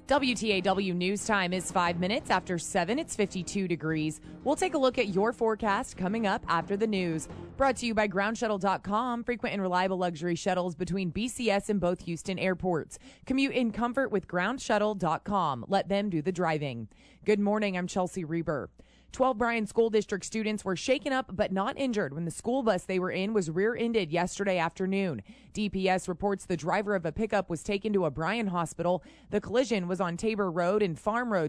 WTAW News Time is 5 minutes after 7. It's 52 degrees. We'll take a look at your forecast coming up after the news. Brought to you by GroundShuttle.com, frequent and reliable luxury shuttles between BCS and both Houston airports. Commute in comfort with GroundShuttle.com. Let them do the driving. Good morning, I'm Chelsea Reber. 12 Bryan School District students were shaken up but not injured when the school bus they were in was rear-ended yesterday afternoon. DPS reports the driver of a pickup was taken to a Bryan hospital. The collision was on Tabor Road and Farm Road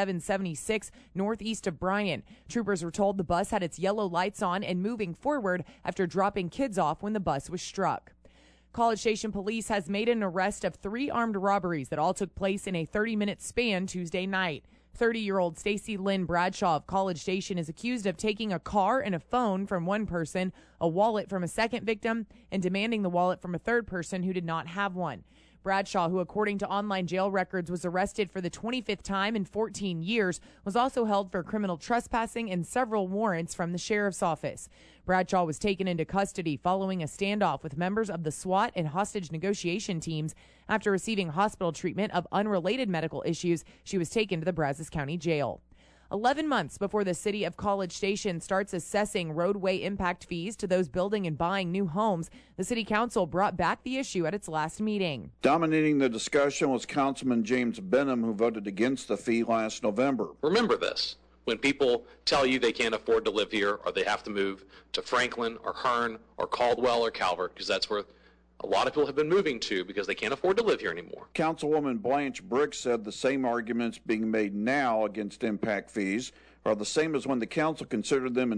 2776 northeast of Bryan. Troopers were told the bus had its yellow lights on and moving forward after dropping kids off when the bus was struck. College Station Police has made an arrest of 3 armed robberies that all took place in a 30-minute span Tuesday night. 30-year-old Stacy Lynn Bradshaw of College Station is accused of taking a car and a phone from one person, a wallet from a second victim, and demanding the wallet from a third person who did not have one. Bradshaw, who according to online jail records was arrested for the 25th time in 14 years, was also held for criminal trespassing and several warrants from the sheriff's office. Bradshaw was taken into custody following a standoff with members of the SWAT and hostage negotiation teams. After receiving hospital treatment of unrelated medical issues, she was taken to the Brazos County Jail. 11 months before the city of College Station starts assessing roadway impact fees to those building and buying new homes, the city council brought back the issue at its last meeting. Dominating the discussion was Councilman James Benham, who voted against the fee last November. Remember this. When people tell you they can't afford to live here or they have to move to Franklin or Hearn or Caldwell or Calvert, because that's where a lot of people have been moving to because they can't afford to live here anymore. Councilwoman Blanche Brick said the same arguments being made now against impact fees are the same as when the council considered them in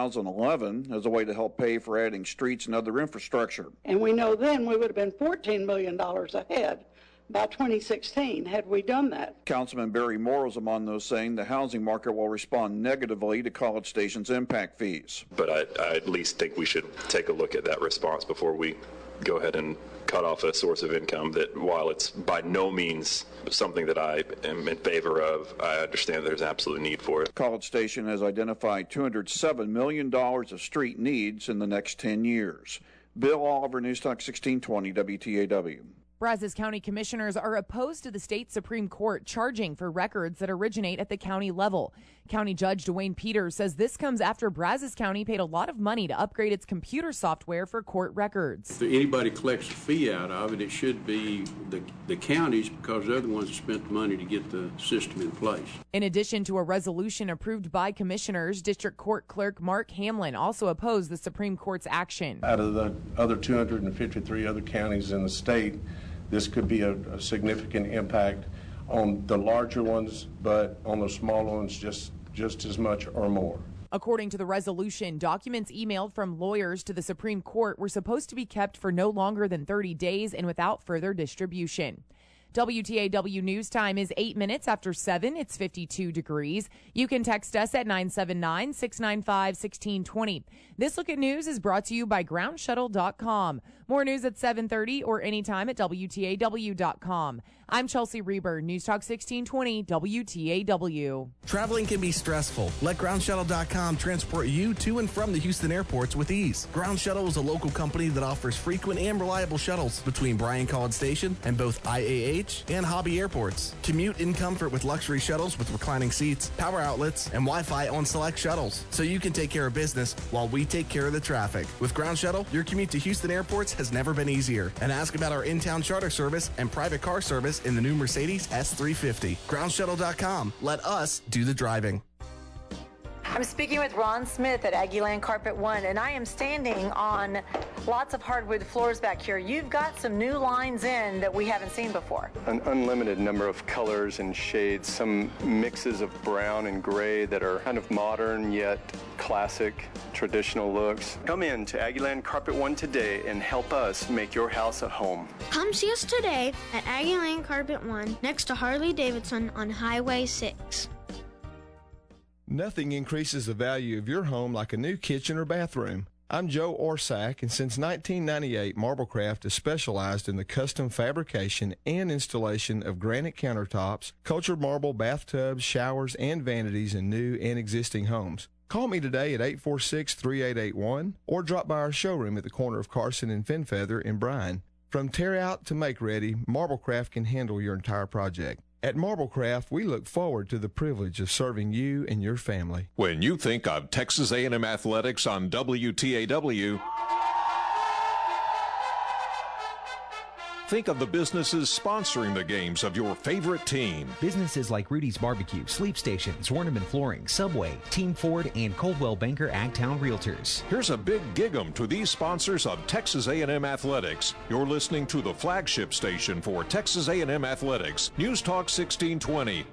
2011 as a way to help pay for adding streets and other infrastructure. And we know then we would have been $14 million ahead by 2016 had we done that. Councilman Barry Moore was among those saying the housing market will respond negatively to College Station's impact fees. But I at least think we should take a look at that response before we go ahead and cut off a source of income that, while it's by no means something that I am in favor of, I understand there's absolute need for it. College Station has identified $207 million of street needs in the next 10 years. Bill Oliver, News Talk 1620 WTAW. Brazos County commissioners are opposed to the state Supreme Court charging for records that originate at the county level. County Judge Dwayne Peters says this comes after Brazos County paid a lot of money to upgrade its computer software for court records. If anybody collects a fee out of it, it should be the counties, because they're the ones that spent the money to get the system in place. In addition to a resolution approved by commissioners, District Court Clerk Mark Hamlin also opposed the Supreme Court's action. Out of the other 253 other counties in the state, this could be a significant impact on the larger ones, but on the smaller ones just as much or more. According to the resolution, documents emailed from lawyers to the Supreme Court were supposed to be kept for no longer than 30 days and without further distribution. WTAW News Time is 8 minutes after 7. It's 52 degrees. You can text us at 979-695-1620. This Look at News is brought to you by GroundShuttle.com. More news at 7:30 or anytime at WTAW.com. I'm Chelsea Reber, News Talk 1620 WTAW. Traveling can be stressful. Let GroundShuttle.com transport you to and from the Houston airports with ease. Ground Shuttle is a local company that offers frequent and reliable shuttles between Bryan College Station and both IAH and Hobby airports. Commute in comfort with luxury shuttles with reclining seats, power outlets, and Wi-Fi on select shuttles, so you can take care of business while we take care of the traffic. With Ground Shuttle, your commute to Houston airports has never been easier. And ask about our in-town charter service and private car service in the new Mercedes S350. GroundShuttle.com. Let us do the driving. I'm speaking with Ron Smith at Aggieland Carpet One, and I am standing on lots of hardwood floors back here. You've got some new lines in that we haven't seen before. An unlimited number of colors and shades, some mixes of brown and gray that are kind of modern yet classic, traditional looks. Come in to Aggieland Carpet One today and help us make your house a home. Come see us today at Aggieland Carpet One, next to Harley Davidson on Highway 6. Nothing increases the value of your home like a new kitchen or bathroom. I'm Joe Orsack, and since 1998, Marblecraft has specialized in the custom fabrication and installation of granite countertops, cultured marble bathtubs, showers, and vanities in new and existing homes. Call me today at 846-3881 or drop by our showroom at the corner of Carson and Fenfeather in Bryan. From tear out to make ready, Marblecraft can handle your entire project. At Marblecraft, we look forward to the privilege of serving you and your family. When you think of Texas A&M Athletics on WTAW, think of the businesses sponsoring the games of your favorite team. Businesses like Rudy's Barbecue, Sleep Stations, Warnerman Flooring, Subway, Team Ford, and Coldwell Banker Agtown Realtors. Here's a big gig-em to these sponsors of Texas A&M Athletics. You're listening to the flagship station for Texas A&M Athletics, News Talk 1620,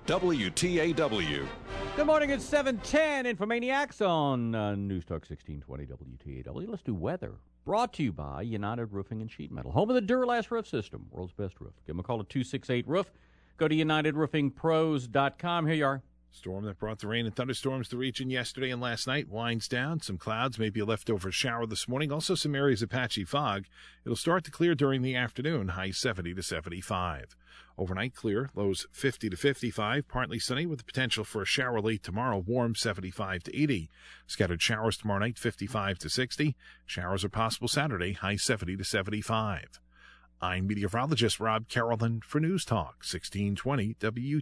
WTAW. Good morning, it's 7:10. Infomaniacs on News Talk 1620, WTAW. Let's do weather. Brought to you by United Roofing and Sheet Metal, home of the Duralast Roof System, world's best roof. Give them a call at 268-ROOF. Go to UnitedRoofingPros.com. Here you are. Storm that brought the rain and thunderstorms to the region yesterday and last night winds down. Some clouds, maybe a leftover shower this morning. Also some areas of patchy fog. It'll start to clear during the afternoon, high 70 to 75. Overnight clear, lows 50 to 55, partly sunny with the potential for a shower late tomorrow, warm 75 to 80. Scattered showers tomorrow night, 55 to 60. Showers are possible Saturday, high 70 to 75. I'm meteorologist Rob Carolyn for News Talk 1620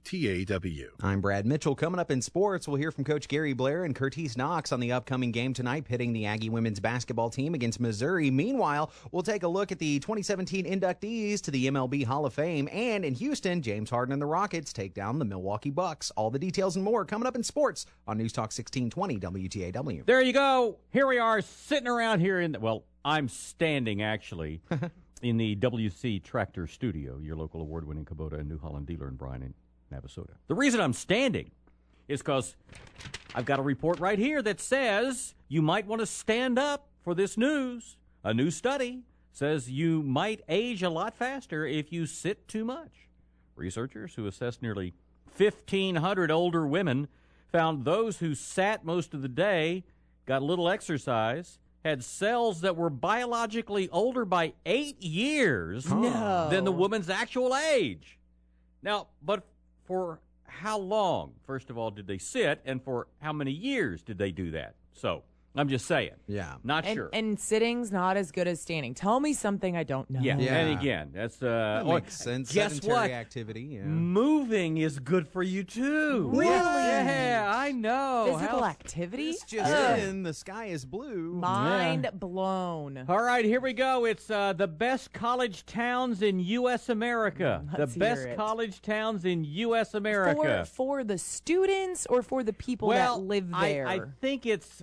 WTAW. I'm Brad Mitchell. Coming up in sports, we'll hear from Coach Gary Blair and Curtis Knox on the upcoming game tonight, pitting the Aggie women's basketball team against Missouri. Meanwhile, we'll take a look at the 2017 inductees to the MLB Hall of Fame. And in Houston, James Harden and the Rockets take down the Milwaukee Bucks. All the details and more coming up in sports on News Talk 1620 WTAW. There you go. Here we are sitting around here I'm standing actually. In the WC Tractor Studio, your local award-winning Kubota and New Holland dealer in Bryan and Navasota. The reason I'm standing is because I've got a report right here that says you might want to stand up for this news. A new study says you might age a lot faster if you sit too much. Researchers who assessed nearly 1,500 older women found those who sat most of the day, got a little exercise, had cells that were biologically older by 8 years than the woman's actual age. Now, but for how long, first of all, did they sit, and for how many years did they do that? So, I'm just saying. Yeah. Not sure. And sitting's not as good as standing. Tell me something I don't know. Yeah. And again, that's that makes sense. Guess sedentary what? Activity. Yeah. Moving is good for you too. Really? Yeah, I know. Physical activity? It's just in the sky is blue. Mind blown. All right, here we go. It's the best college towns in U.S. America. Let's the best hear it. college towns in U.S. America. For the students or for the people that live there? I think it's...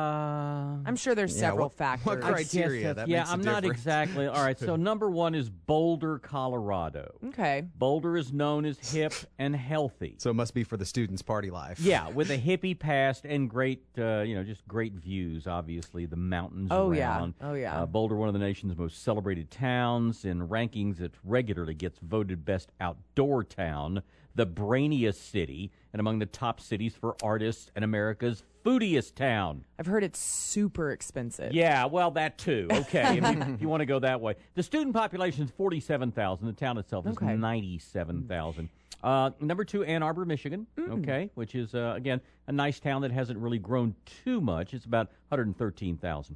I'm sure there's several factors. What criteria? That makes a I'm not difference. exactly. All right, so number one is Boulder, Colorado. Okay. Boulder is known as hip and healthy. So it must be for the students' party life. Yeah, with a hippie past and great, just great views, obviously, the mountains around. Oh, yeah. Boulder, one of the nation's most celebrated towns. In rankings, it regularly gets voted best outdoor town, the brainiest city, and among the top cities for artists and America's foodiest town. I've heard it's super expensive. Yeah, well, that too. Okay, if you want to go that way. The student population is 47,000. The town itself is 97,000. Number two, Ann Arbor, Michigan, which is, again, a nice town that hasn't really grown too much. It's about 113,000.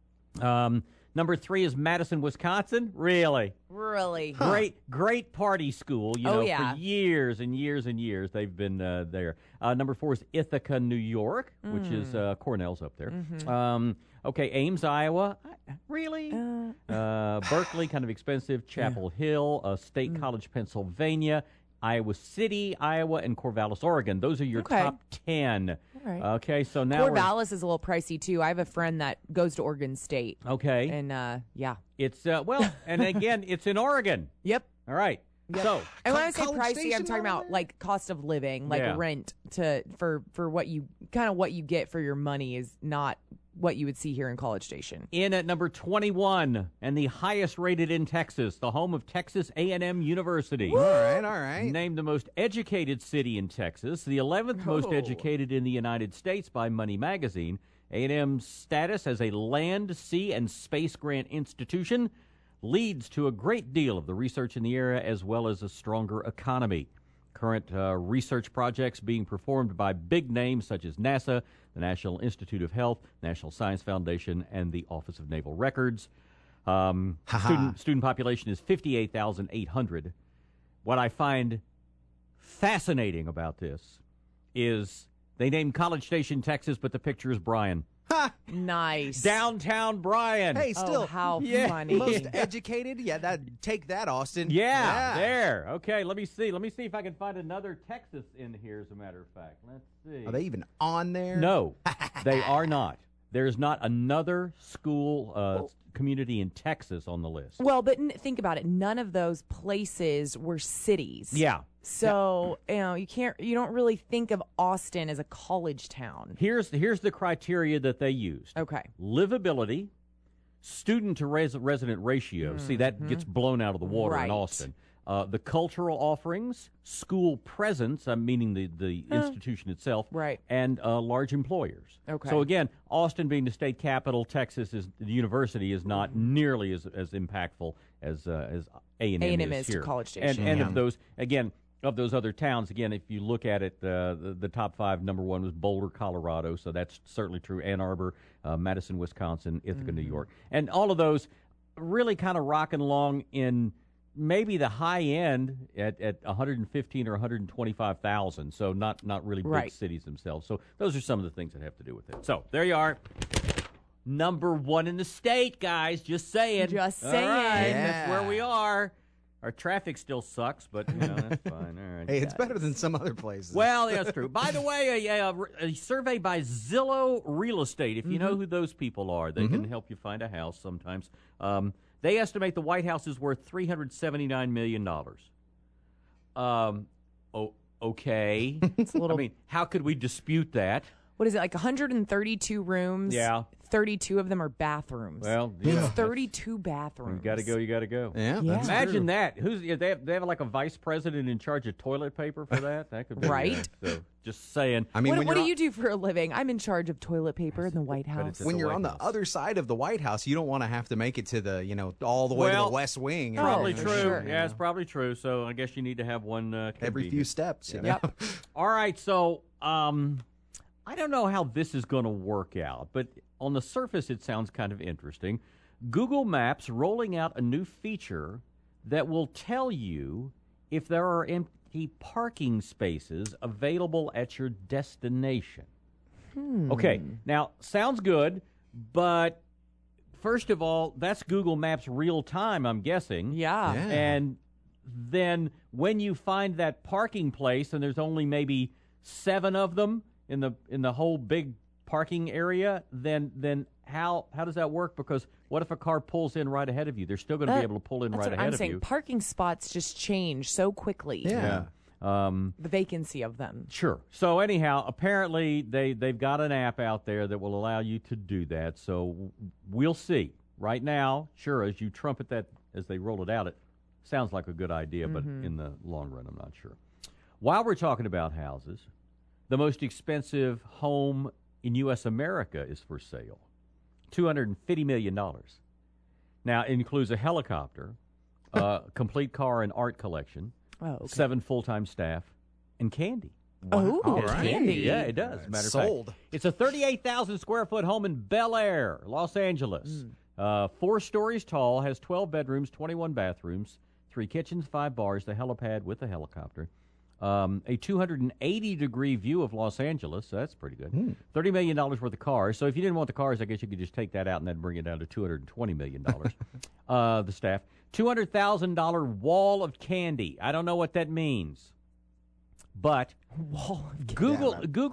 Number three is Madison, Wisconsin. Really? Really? Great party school, for years and years and years they've been there. Number four is Ithaca, New York, which is Cornell's up there. Ames, Iowa. Really? Berkeley, kind of expensive. Chapel Hill, State College, Pennsylvania. Iowa City, Iowa, and Corvallis, Oregon. Those are your top 10. All right. Okay, so now Corvallis is a little pricey, too. I have a friend that goes to Oregon State. Okay. And, It's, and again, it's in Oregon. Yep. All right. Yep. So, and when I say College pricey, Station I'm talking about like cost of living, like rent for what you get for your money is not what you would see here in College Station. In at number 21 and the highest rated in Texas, the home of Texas A&M University. All right. Named the most educated city in Texas, the 11th most educated in the United States by Money Magazine. A&M's status as a land, sea, and space grant institution leads to a great deal of the research in the area as well as a stronger economy. Current research projects being performed by big names such as NASA, the National Institute of Health, National Science Foundation, and the Office of Naval Records. Student population is 58,800. What I find fascinating about this is they named College Station, Texas, but the picture is Bryan. Nice. Downtown Bryan. Hey, still. how Yeah. funny. Most educated? Yeah, take that, Austin. Yeah, there. Okay, let me see. Let me see if I can find another Texas in here, as a matter of fact. Let's see. Are they even on there? No, they are not. There's not another school community in Texas on the list. Well, but think about it. None of those places were cities. Yeah. So, you don't really think of Austin as a college town. Here's the criteria that they used. Okay. Livability, student to resident ratio. See, that gets blown out of the water in Right. Austin. The cultural offerings, school presence, meaning the institution itself, right, and large employers. Okay. So again, Austin being the state capital, Texas the university is not nearly as impactful as A&M is here. to College Station. And of those, again, of those other towns, again, if you look at it, the top five, number one was Boulder, Colorado, so that's certainly true. Ann Arbor, Madison, Wisconsin, Ithaca, New York. And all of those really kind of rocking along in maybe the high end at 115 or 125,000, so not really big Right. cities themselves. So those are some of the things that have to do with it. So there you are. Number one in the state, guys. Just saying. Just All saying. right, Yeah. that's where we are. Our traffic still sucks, but that's fine. All right. Hey, it's better than some other places. Well, that's true. By the way, a survey by Zillow Real Estate, if you know who those people are, they can help you find a house sometimes. They estimate the White House is worth $379 million. Okay. It's a little. I mean, how could we dispute that? What is it, like 132 rooms? Yeah. 32 of them are bathrooms. Well, It's yeah. 32 bathrooms. You got to go. You got to go. Yeah, Yeah. that's Imagine true. that. They have like a vice president in charge of toilet paper for that. That could be Right. So just saying. I mean, What do you do for a living? I'm in charge of toilet paper in the White House. it's when the you're White on the House. other side of the White House, you don't want to have to make it to the, all the way to Well, the West Wing. Probably for true. sure. Yeah, it's probably true. So I guess you need to have one Every few convenient. steps. You know? Yep. All right, so I don't know how this is going to work out, but on the surface it sounds kind of interesting. Google Maps rolling out a new feature that will tell you if there are empty parking spaces available at your destination. Okay, now sounds good, but first of all, that's Google Maps real time, I'm guessing. Yeah. Yeah. And then when you find that parking place and there's only maybe 7 of them in the whole big parking area, then how does that work? Because what if a car pulls in right ahead of you? They're still going to be able to pull in That's right what ahead I'm of saying. you. Parking spots just change so quickly. Yeah. The vacancy of them. Sure. So anyhow, apparently they've got an app out there that will allow you to do that. So we'll see. Right now, sure, as you trumpet that as they roll it out, it sounds like a good idea, but in the long run, I'm not sure. While we're talking about houses, the most expensive home in U.S. America is for sale. $250 million. Now, it includes a helicopter, complete car and art collection, 7 full-time staff, and candy. Oh, All right. candy. Yeah, it does. Matter of Sold. fact, it's a 38,000 square foot home in Bel Air, Los Angeles. 4 stories tall, has 12 bedrooms, 21 bathrooms, 3 kitchens, 5 bars, the helipad with the helicopter. A 280-degree view of Los Angeles, so that's pretty good. $30 million worth of cars. So if you didn't want the cars, I guess you could just take that out and then bring it down to $220 million. The staff. $200,000 wall of candy. I don't know what that means. But Google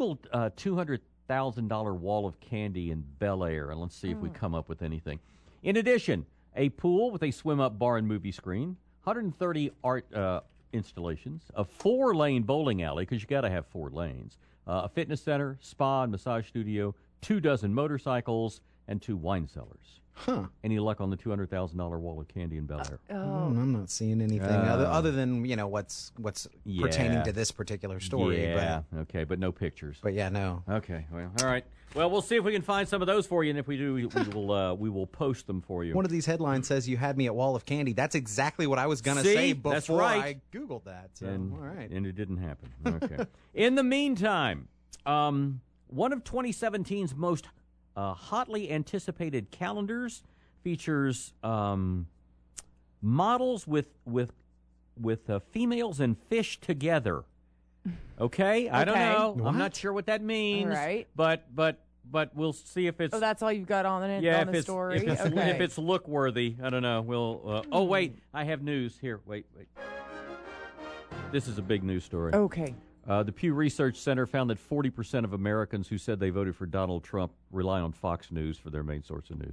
$200,000 wall of candy in Bel Air, and let's see if we come up with anything. In addition, a pool with a swim-up bar and movie screen, 130 art installations, a 4-lane bowling alley, because you got to have 4 lanes, a fitness center, spa and massage studio, 24 motorcycles, and 2 wine cellars. Huh. Any luck on the $200,000 wall of candy in Bel Air? I'm not seeing anything other than what's pertaining to this particular story. Yeah, okay, but no pictures. But yeah, no. Okay, well, all right. Well, we'll see if we can find some of those for you, and if we do, we will post them for you. One of these headlines says you had me at Wall of Candy. That's exactly what I was going to See? say before That's right. I Googled that. So, and, all right. And it didn't happen. Okay. In the meantime, one of 2017's most hotly anticipated calendars features models with females and fish together. Okay, I don't Okay. know. What? I'm not sure what that means. All right. But we'll see if it's. Oh, that's all you've got on it. Yeah, on the story. if it's look worthy, I don't know. We'll. Oh wait, I have news here. Wait. This is a big news story. Okay. The Pew Research Center found that 40% of Americans who said they voted for Donald Trump rely on Fox News for their main source of news.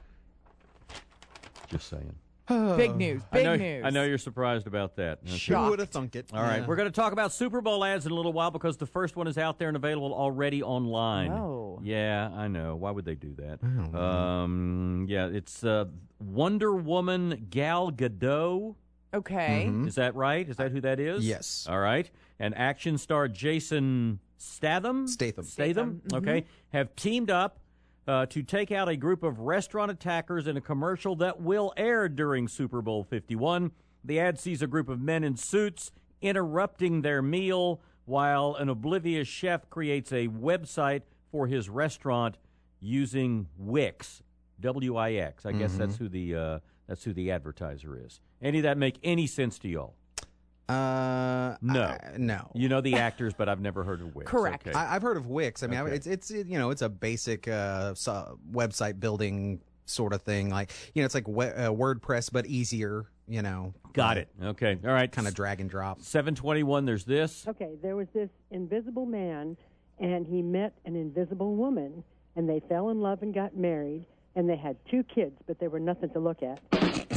Just saying. Big news. Big news. I know you're surprised about that. Okay. Who would have thunk it? All right, we're going to talk about Super Bowl ads in a little while because the first one is out there and available already online. Oh. Yeah, I know. Why would they do that? I don't know. Yeah, it's Wonder Woman Gal Gadot. Okay. Is that right? Is that who that is? Yes. All right. And action star Jason Statham. Okay. Have teamed up to take out a group of restaurant attackers in a commercial that will air during Super Bowl 51. The ad sees a group of men in suits interrupting their meal while an oblivious chef creates a website for his restaurant using Wix, W-I-X. I guess that's who the advertiser is. Any of that make any sense to y'all? No. No. You know the actors, but I've never heard of Wix. Correct. Okay. I've heard of Wix. I mean, Okay. it's it's a basic website building sort of thing. Like, it's like WordPress, but easier, Got it. Okay. All right. Kind of drag and drop. 721, there's this. Okay, there was this invisible man, and he met an invisible woman, and they fell in love and got married, and they had 2 kids, but they were nothing to look at.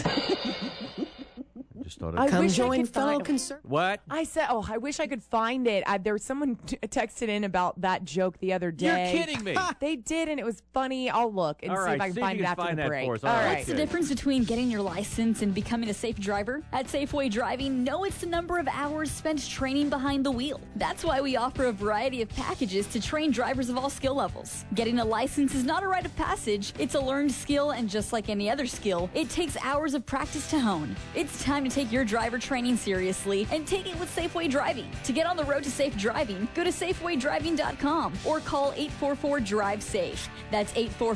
Just thought I of wish I could find What? I said, I wish I could find it. There was someone texted in about that joke the other day. You're kidding me. They did, and it was funny. I'll look and All see right, if I can see if find you it can after find the that break. for us. All All right. right. What's the difference between getting your license and becoming a safe driver? At Safeway Driving, no, it's the number of hours spent training behind the wheel. That's why we offer a variety of packages to train drivers of all skill levels. Getting a license is not a rite of passage, it's a learned skill, and just like any other skill, it takes hours of practice to hone. It's time to take your driver training seriously and take it with Safeway Driving. To get on the road to safe driving, go to SafewayDriving.com or call 844-DRIVE-SAFE. That's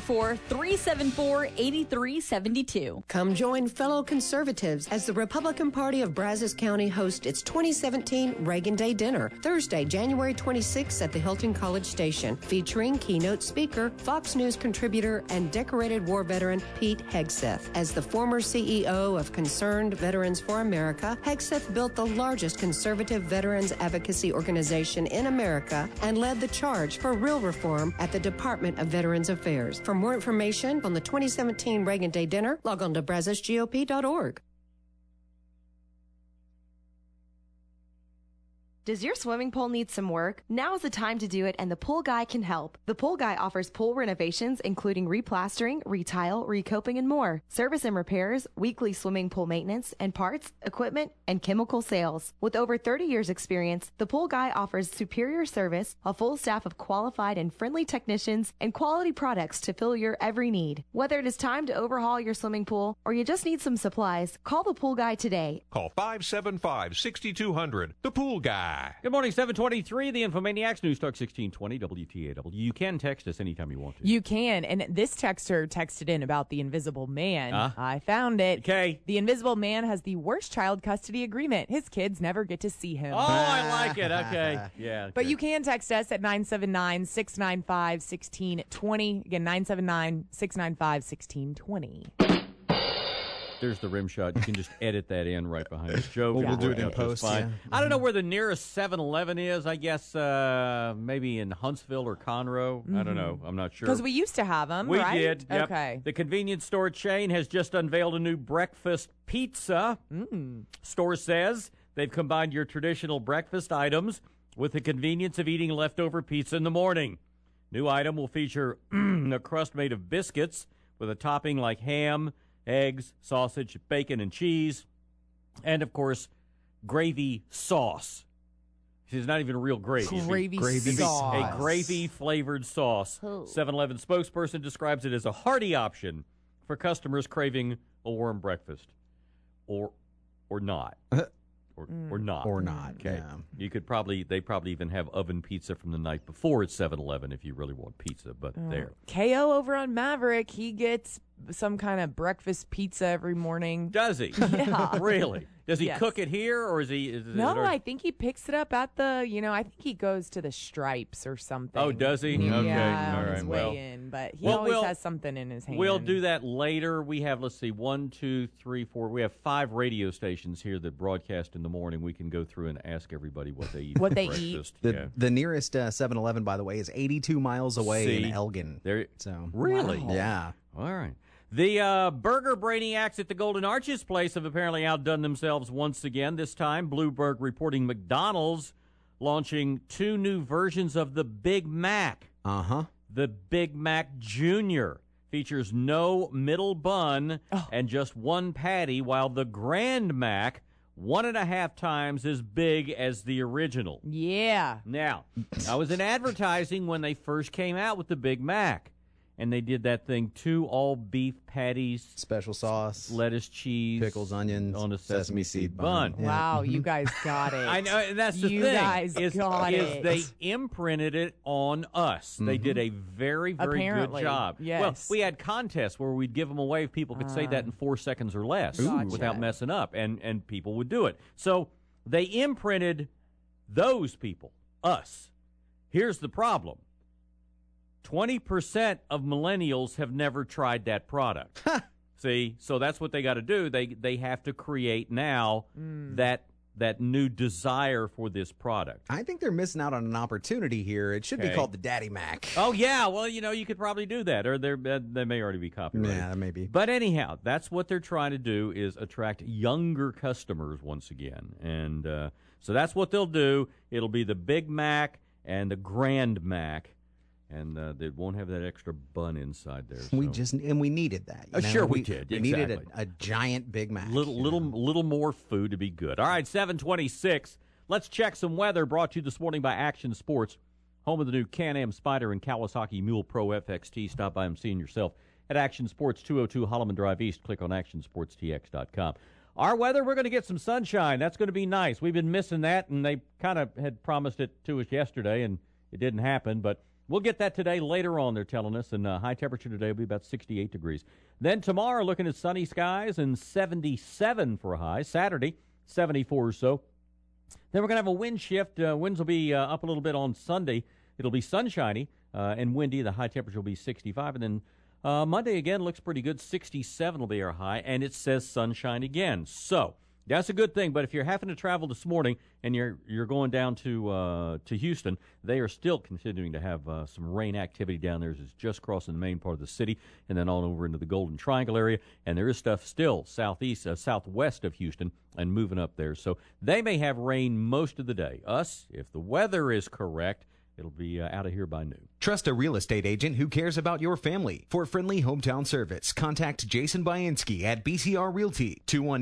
844-374-8372. Come join fellow conservatives as the Republican Party of Brazos County hosts its 2017 Reagan Day Dinner, Thursday, January 26th at the Hilton College Station, featuring keynote speaker, Fox News contributor, and decorated war veteran Pete Hegseth. As the former CEO of Concerned Veterans for America, Hegseth built the largest conservative veterans advocacy organization in America and led the charge for real reform at the Department of Veterans Affairs. For more information on the 2017 Reagan Day Dinner, log on to BrazosGOP.org. Does your swimming pool need some work? Now is the time to do it, and the Pool Guy can help. The Pool Guy offers pool renovations, including replastering, retile, recoping, and more. Service and repairs, weekly swimming pool maintenance, and parts, equipment, and chemical sales. With over 30 years experience, the Pool Guy offers superior service, a full staff of qualified and friendly technicians, and quality products to fill your every need. Whether it is time to overhaul your swimming pool or you just need some supplies, call the Pool Guy today. Call 575-6200. The Pool Guy. Good morning, 723, the Infomaniacs, News Talk 1620, WTAW. You can text us anytime you want to. You can. And this texter texted in about the Invisible Man. I found it. Okay. The Invisible Man has the worst child custody agreement. His kids never get to see him. Oh, I like it. Okay. Yeah. But you can text us at 979-695-1620. Again, 979-695-1620. There's the rim shot. You can just edit that in right behind us. Joe, We'll do it in just post, fine. yeah. I don't know where the nearest 7-Eleven is. I guess maybe in Huntsville or Conroe. I don't know. I'm not sure. Because we used to have them, We right? did. Yep. Okay. The convenience store chain has just unveiled a new breakfast pizza. Store says they've combined your traditional breakfast items with the convenience of eating leftover pizza in the morning. New item will feature a crust made of biscuits with a topping like ham, eggs, sausage, bacon, and cheese, and, of course, gravy sauce. It's not even real gravy. Gravy sauce. A gravy-flavored sauce. 7-Eleven spokesperson describes it as a hearty option for customers craving a warm breakfast. Or not. Or not. Or not, Okay. yeah. You could they probably even have oven pizza from the night before at 7-Eleven if you really want pizza, but there. KO over on Maverick, he gets some kind of breakfast pizza every morning. Does he? Yeah. Really? Does he Yes. cook it here, or is he? No, I think he picks it up at the. I think he goes to the Stripes or something. Oh, does he? Yeah, Okay, all on his right. way Well, in, but he well, always we'll- has something in his hand. We'll do that later. We have, let's see, 1, 2, 3, 4. We have 5 radio stations here that broadcast in the morning. We can go through and ask everybody what they eat. What for they breakfast. eat. Yeah. The nearest 7-Eleven, by the way, is 82 miles away See? in Elgin. There, So really? Wow. Yeah. All right. The burger brainiacs at the Golden Arches place have apparently outdone themselves once again. This time, Bloomberg reporting McDonald's launching 2 new versions of the Big Mac. Uh-huh. The Big Mac Jr. features no middle bun and just one patty, while the Grand Mac, 1.5 times as big as the original. Yeah. Now, I was in advertising when they first came out with the Big Mac, and they did that thing, 2 all-beef patties, special sauce, lettuce, cheese, pickles, onions, on a sesame seed bun. Yeah. Wow, you guys got it. I know, and that's the you thing. guys got it. They imprinted it on us. They did a very, very Apparently, good job. yes. Well, we had contests where we'd give them away if people could say that in 4 seconds or less Gotcha. without messing up, and people would do it. So they imprinted those people, us. Here's the problem. 20% of millennials have never tried that product. See, so that's what they got to do. They have to create now that new desire for this product. I think they're missing out on an opportunity here. It should be Okay. called the Daddy Mac. Oh yeah, well you could probably do that, or they may already be copyrighted. Yeah, maybe. But anyhow, that's what they're trying to do, is attract younger customers once again, and so that's what they'll do. It'll be the Big Mac and the Grand Mac. And they won't have that extra bun inside there. We so. we needed that. you know? Sure we did. We Exactly. needed a giant Big Mac. Little more food to be good. All right, 7:26. Let's check some weather. Brought to you this morning by Action Sports, home of the new Can-Am Spyder and Kawasaki Mule Pro FXT. Stop by and see yourself at Action Sports, 202 Holloman Drive East. Click on actionsportstx.com. Our weather, we're going to get some sunshine. That's going to be nice. We've been missing that, and they kind of had promised it to us yesterday, and it didn't happen, but we'll get that today later on, they're telling us, and high temperature today will be about 68 degrees. Then tomorrow, looking at sunny skies and 77 for a high. Saturday, 74 or so. Then we're going to have a wind shift. Winds will be up a little bit on Sunday. It'll be sunshiny and windy. The high temperature will be 65. And then Monday, again, looks pretty good. 67 will be our high, and it says sunshine again. So that's a good thing. But if you're having to travel this morning and you're going down to Houston, they are still continuing to have some rain activity down there. It's just crossing the main part of the city and then on over into the Golden Triangle area. And there is stuff still southwest of Houston and moving up there. So they may have rain most of the day. Us, if the weather is correct, it'll be out of here by noon. Trust a real estate agent who cares about your family. For friendly hometown service, contact Jason Bainski at BCR Realty,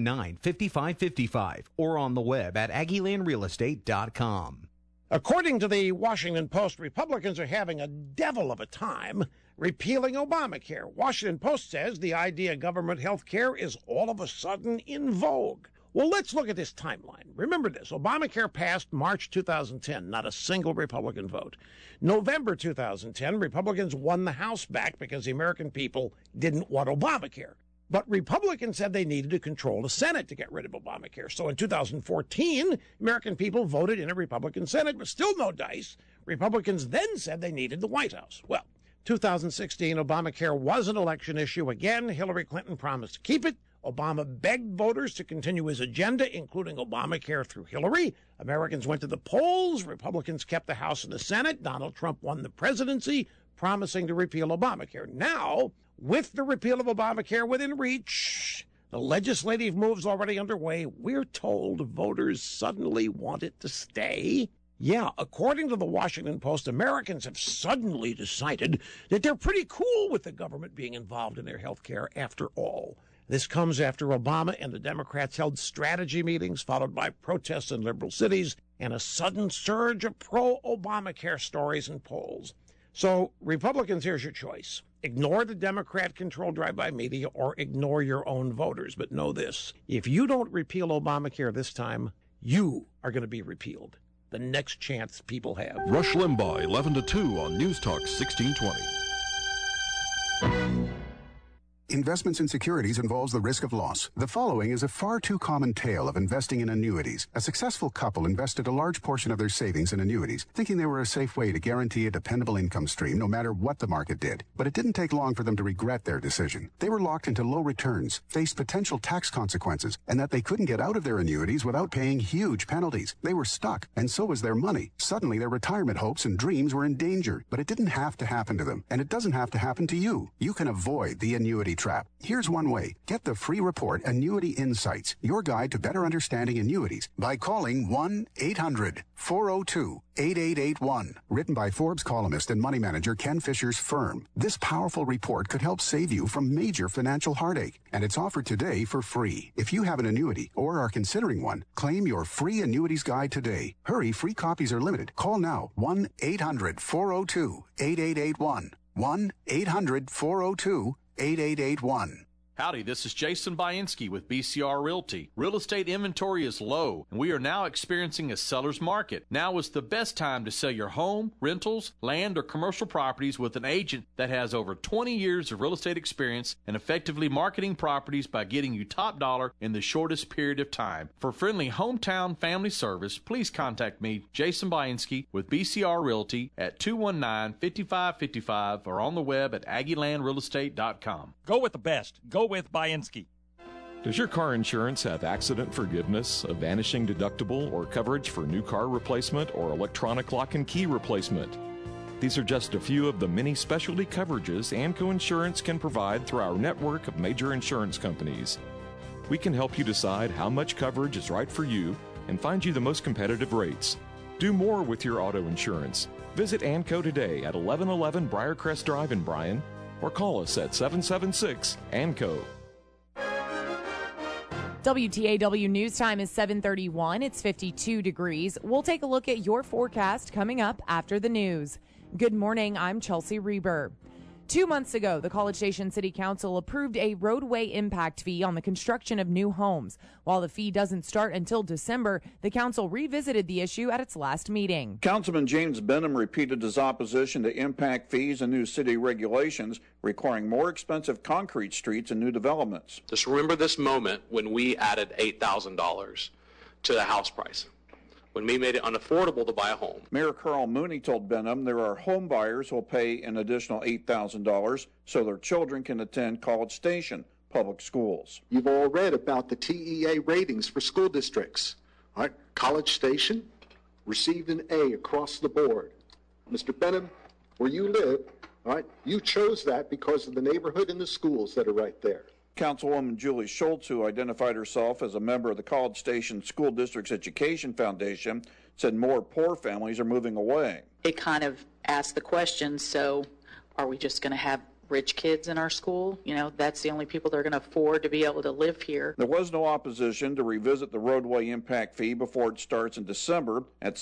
219-5555, or on the web at AggielandRealestate.com. According to the Washington Post, Republicans are having a devil of a time repealing Obamacare. Washington Post says the idea of government health care is all of a sudden in vogue. Well, let's look at this timeline. Remember this. Obamacare passed March 2010, not a single Republican vote. November 2010, Republicans won the House back because the American people didn't want Obamacare. But Republicans said they needed to control the Senate to get rid of Obamacare. So in 2014, American people voted in a Republican Senate, but still no dice. Republicans then said they needed the White House. Well, 2016, Obamacare was an election issue again. Hillary Clinton promised to keep it. Obama begged voters to continue his agenda, including Obamacare through Hillary. Americans went to the polls. Republicans kept the House and the Senate. Donald Trump won the presidency, promising to repeal Obamacare. Now, with the repeal of Obamacare within reach, the legislative move's already underway. We're told voters suddenly want it to stay. Yeah, according to the Washington Post, Americans have suddenly decided that they're pretty cool with the government being involved in their health care after all. This comes after Obama and the Democrats held strategy meetings, followed by protests in liberal cities and a sudden surge of pro-Obamacare stories and polls. So, Republicans, here's your choice. Ignore the Democrat-controlled drive-by media or ignore your own voters. But know this, if you don't repeal Obamacare this time, you are going to be repealed. The next chance people have. Rush Limbaugh, 11 to 2 on News Talk 1620. Investments in securities involves the risk of loss. The following is a far too common tale of investing in annuities. A successful couple invested a large portion of their savings in annuities, thinking they were a safe way to guarantee a dependable income stream no matter what the market did. But it didn't take long for them to regret their decision. They were locked into low returns, faced potential tax consequences, and that they couldn't get out of their annuities without paying huge penalties. They were stuck, and so was their money. Suddenly, their retirement hopes and dreams were in danger. But it didn't have to happen to them, and it doesn't have to happen to you. You can avoid the annuity trap. Here's one way. Get the free report, Annuity Insights, your guide to better understanding annuities, by calling 1-800-402-8881. Written by Forbes columnist and money manager Ken Fisher's firm. This powerful report could help save you from major financial heartache, and it's offered today for free. If you have an annuity or are considering one, claim your free annuities guide today. Hurry, free copies are limited. Call now, 1-800-402-8881. 1-800-402-8881. Howdy, this is Jason Bainski with BCR Realty. Real estate inventory is low, and we are now experiencing a seller's market. Now is the best time to sell your home, rentals, land, or commercial properties with an agent that has over 20 years of real estate experience and effectively marketing properties by getting you top dollar in the shortest period of time. For friendly hometown family service, please contact me, Jason Bainski, with BCR Realty at 219-5555 or on the web at AggieLandRealEstate.com. Go with the best. Go with Bainski. Does your car insurance have accident forgiveness, a vanishing deductible, or coverage for new car replacement or electronic lock and key replacement? These are just a few of the many specialty coverages AMCO Insurance can provide through our network of major insurance companies. We can help you decide how much coverage is right for you and find you the most competitive rates. Do more with your auto insurance. Visit AMCO today at 1111 Briarcrest Drive in Bryan, or call us at 776-AMCO. WTAW News Time is 7:31. It's 52 degrees. We'll take a look at your forecast coming up after the news. Good morning. I'm Chelsea Reber. 2 months ago, the College Station City Council approved a roadway impact fee on the construction of new homes. While the fee doesn't start until December, the council revisited the issue at its last meeting. Councilman James Benham repeated his opposition to impact fees and new city regulations requiring more expensive concrete streets and new developments. Just remember this moment when we added $8,000 to the house price, when we made it unaffordable to buy a home. Mayor Carl Mooney told Benham there are home buyers who will pay an additional $8,000 so their children can attend College Station public schools. You've all read about the TEA ratings for school districts. All right, College Station received an A across the board. Mr. Benham, where you live, all right, you chose that because of the neighborhood and the schools that are right there. Councilwoman Julie Schultz, who identified herself as a member of the College Station School District's Education Foundation, said more poor families are moving away. It kind of asked the question, so are we just going to have rich kids in our school? You know, that's the only people that are going to afford to be able to live here. There was no opposition to revisit the roadway impact fee before it starts in December at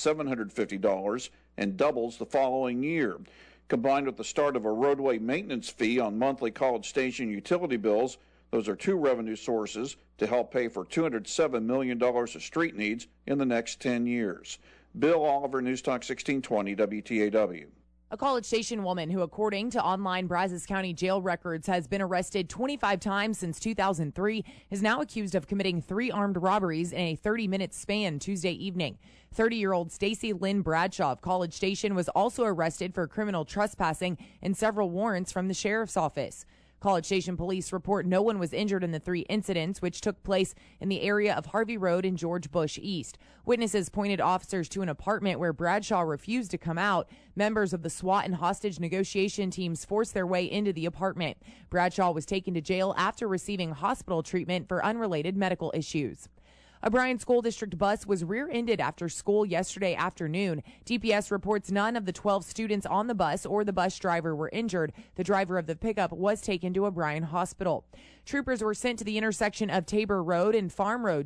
$750 and doubles the following year. Combined with the start of a roadway maintenance fee on monthly College Station utility bills, those are two revenue sources to help pay for $207 million of street needs in the next 10 years. Bill Oliver, News Talk 1620, WTAW. A College Station woman who, according to online Brazos County jail records, has been arrested 25 times since 2003, is now accused of committing 3 armed robberies in a 30-minute span Tuesday evening. 30-year-old Stacy Lynn Bradshaw of College Station was also arrested for criminal trespassing and several warrants from the sheriff's office. College Station police report no one was injured in the 3 incidents, which took place in the area of Harvey Road and George Bush East. Witnesses pointed officers to an apartment where Bradshaw refused to come out. Members of the SWAT and hostage negotiation teams forced their way into the apartment. Bradshaw was taken to jail after receiving hospital treatment for unrelated medical issues. A Bryan School District bus was rear-ended after school yesterday afternoon. DPS reports none of the 12 students on the bus or the bus driver were injured. The driver of the pickup was taken to a Bryan hospital. Troopers were sent to the intersection of Tabor Road and Farm Road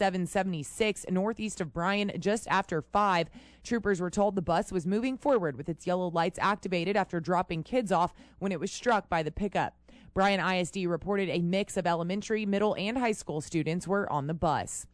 2776 northeast of Bryan just after 5. Troopers were told the bus was moving forward with its yellow lights activated after dropping kids off when it was struck by the pickup. Bryan ISD reported a mix of elementary, middle, and high school students were on the bus.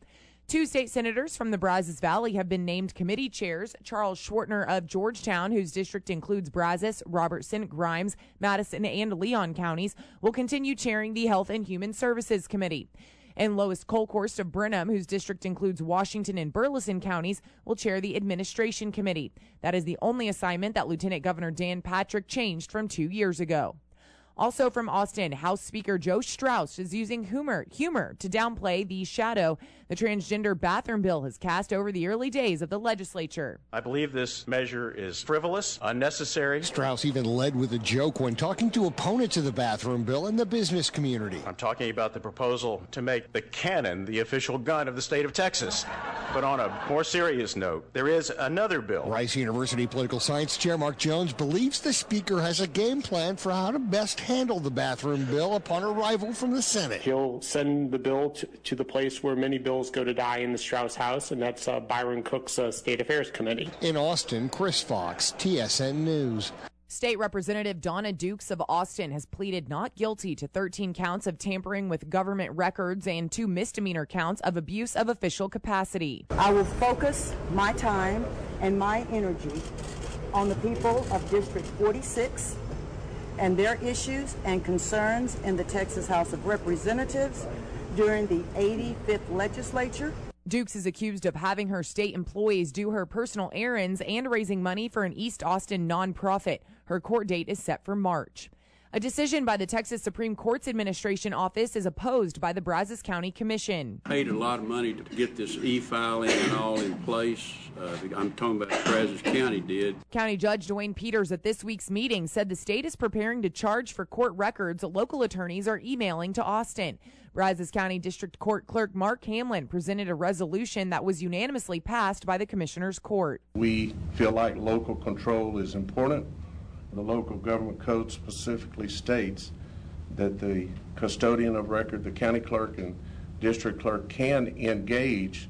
Two state senators from the Brazos Valley have been named committee chairs. Charles Schwartner of Georgetown, whose district includes Brazos, Robertson, Grimes, Madison, and Leon counties, will continue chairing the Health and Human Services Committee. And Lois Colkhorst of Brenham, whose district includes Washington and Burleson counties, will chair the Administration Committee. That is the only assignment that Lieutenant Governor Dan Patrick changed from 2 years ago. Also from Austin, House Speaker Joe Strauss is using humor to downplay the shadow the transgender bathroom bill has cast over the early days of the legislature. I believe this measure is frivolous, unnecessary. Strauss even led with a joke when talking to opponents of the bathroom bill in the business community. I'm talking about the proposal to make the cannon the official gun of the state of Texas. But on a more serious note, there is another bill. Rice University Political Science Chair Mark Jones believes the Speaker has a game plan for how to best handle the bathroom bill upon arrival from the Senate. He'll send the bill to the place where many bills go to die in the Strauss House, and that's Byron Cook's State Affairs Committee. In Austin, Chris Fox, TSN News. State Representative Donna Dukes of Austin has pleaded not guilty to 13 counts of tampering with government records and 2 misdemeanor counts of abuse of official capacity. I will focus my time and my energy on the people of District 46 and their issues and concerns in the Texas House of Representatives during the 85th legislature. Dukes is accused of having her state employees do her personal errands and raising money for an East Austin nonprofit. Her court date is set for March. A decision by the Texas Supreme Court's administration office is opposed by the Brazos County Commission. Paid a lot of money to get this e-filing and all in place. I'm talking about Brazos County did. County Judge Dwayne Peters at this week's meeting said the state is preparing to charge for court records local attorneys are emailing to Austin. Brazos County District Court Clerk Mark Hamlin presented a resolution that was unanimously passed by the Commissioner's Court. We feel like local control is important. The local government code specifically states that the custodian of record, the county clerk and district clerk, can engage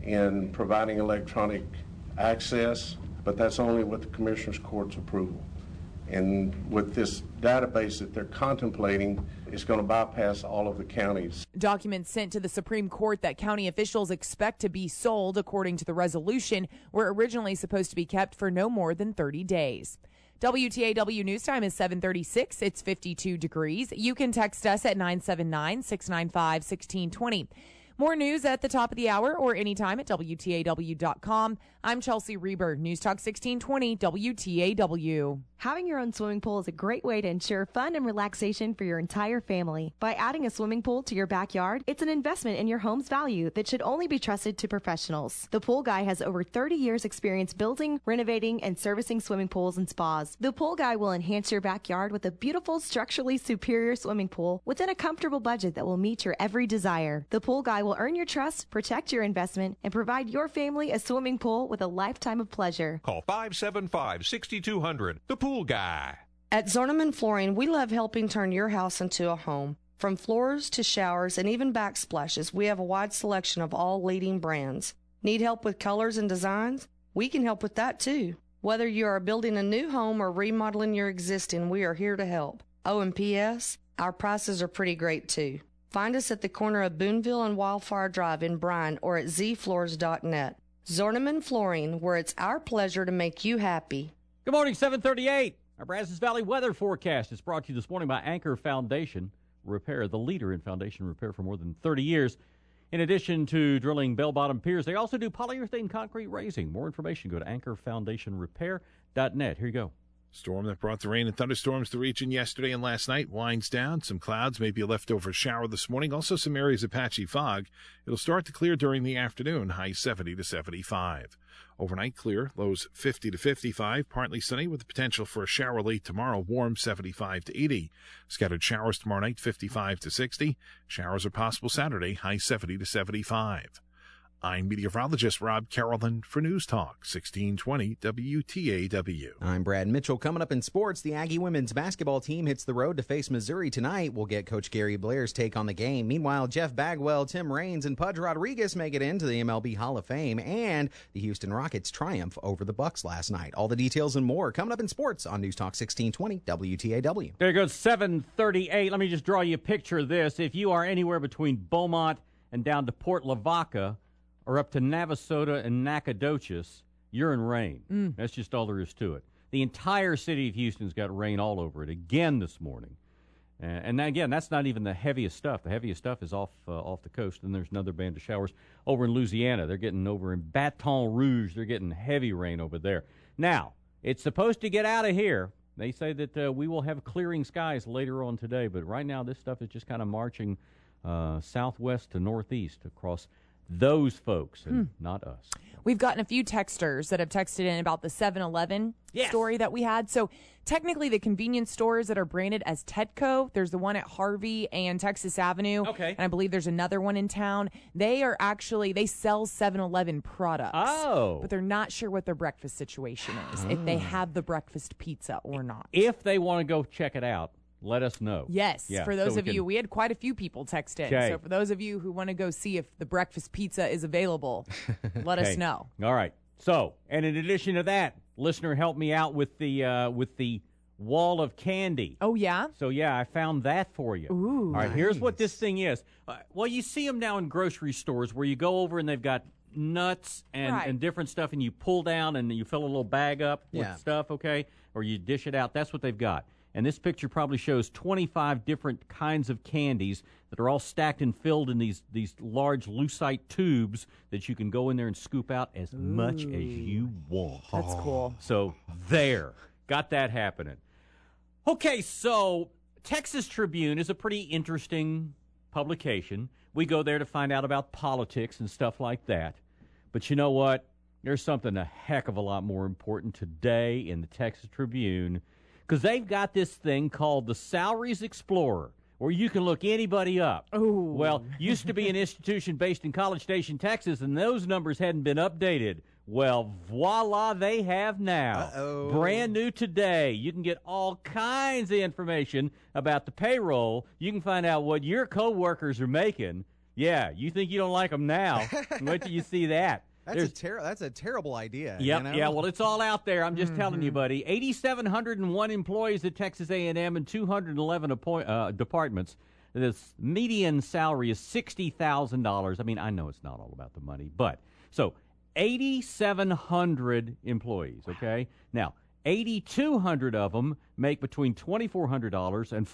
in providing electronic access, but that's only with the Commissioner's Court's approval. And with this database that they're contemplating, it's going to bypass all of the counties. Documents sent to the Supreme Court that county officials expect to be sold, according to the resolution, were originally supposed to be kept for no more than 30 days. WTAW News Time is 7:36. It's 52 degrees. You can text us at 979-695-1620. More news at the top of the hour or anytime at WTAW.com. I'm Chelsea Reber, News Talk 1620 WTAW. Having your own swimming pool is a great way to ensure fun and relaxation for your entire family. By adding a swimming pool to your backyard, it's an investment in your home's value that should only be trusted to professionals. The Pool Guy has over 30 years experience building, renovating, and servicing swimming pools and spas. The Pool Guy will enhance your backyard with a beautiful, structurally superior swimming pool within a comfortable budget that will meet your every desire. The Pool Guy will earn your trust, protect your investment, and provide your family a swimming pool with a lifetime of pleasure. Call 575-6200. The Pool Guy. At Zorneman Flooring, we love helping turn your house into a home. From floors to showers and even backsplashes, we have a wide selection of all leading brands. Need help with colors and designs? We can help with that too. Whether you are building a new home or remodeling your existing, we are here to help. Oh, and P.S., our prices are pretty great too. Find us at the corner of Boonville and Wildfire Drive in Bryan or at zfloors.net. Zorneman Flooring, where it's our pleasure to make you happy. Good morning, 738. Our Brazos Valley weather forecast is brought to you this morning by Anchor Foundation Repair, the leader in foundation repair for more than 30 years. In addition to drilling bell-bottom piers, they also do polyurethane concrete raising. More information, go to anchorfoundationrepair.net. Here you go. Storm that brought the rain and thunderstorms to the region yesterday and last night winds down. Some clouds, maybe a leftover shower this morning. Also some areas of patchy fog. It'll start to clear during the afternoon, high 70 to 75. Overnight clear, lows 50 to 55. Partly sunny with the potential for a shower late tomorrow, warm 75 to 80. Scattered showers tomorrow night, 55 to 60. Showers are possible Saturday, high 70 to 75. I'm meteorologist Rob Carolyn for News Talk 1620 WTAW. I'm Brad Mitchell. Coming up in sports, the Aggie women's basketball team hits the road to face Missouri tonight. We'll get Coach Gary Blair's take on the game. Meanwhile, Jeff Bagwell, Tim Raines, and Pudge Rodriguez make it into the MLB Hall of Fame, and the Houston Rockets triumph over the Bucks last night. All the details and more coming up in sports on News Talk 1620 WTAW. There goes 738. Let me just draw you a picture of this. If you are anywhere between Beaumont and down to Port Lavaca, or up to Navasota and Nacogdoches, you're in rain. That's just all there is to it. The entire city of Houston's got rain all over it again this morning. And again, that's not even the heaviest stuff. The heaviest stuff is off the coast. And there's another band of showers over in Louisiana. They're getting over in Baton Rouge. They're getting heavy rain over there. Now, it's supposed to get out of here. They say that we will have clearing skies later on today. But right now, this stuff is just kind of marching southwest to northeast across those folks and not us. We've gotten a few texters that have texted in about the 7-Eleven story that we had. So technically the convenience stores that are branded as Tedco, there's the one at Harvey and Texas Avenue. Okay. And I believe there's another one in town. They sell 7-Eleven products. Oh. But they're not sure what their breakfast situation is, if they have the breakfast pizza or not. If they want to go check it out, let us know. Yes, Yeah, for those so of you, we had quite a few people text in. Okay. So for those of you who want to go see if the breakfast pizza is available, let us know. All right. So, and in addition to that, listener helped me out with the wall of candy. Oh, yeah? So, yeah, I found that for you. Ooh. All right, here's what this thing is. Well, you see them now in grocery stores where you go over and they've got nuts and different stuff, and you pull down and you fill a little bag up with stuff, okay? Or you dish it out. That's what they've got. And this picture probably shows 25 different kinds of candies that are all stacked and filled in these large lucite tubes that you can go in there and scoop out as much as you want. That's cool. So there. Got that happening. Okay, so Texas Tribune is a pretty interesting publication. We go there to find out about politics and stuff like that. But you know what? There's something a heck of a lot more important today in the Texas Tribune, because they've got this thing called the Salaries Explorer, where you can look anybody up. Ooh. Well, used to be an institution based in College Station, Texas, and those numbers hadn't been updated. Well, voila, they have now. Brand new today. You can get all kinds of information about the payroll. You can find out what your coworkers are making. Yeah, you think you don't like them now. Wait till you see that. That's a terrible idea. Yep, you know? yeah, well, it's all out there. I'm just telling you, buddy. 8,701 employees at Texas A&M and 211 departments. This median salary is $60,000. I mean, I know it's not all about the money, but so 8,700 employees, okay? Now, 8,200 of them make between $2,400 and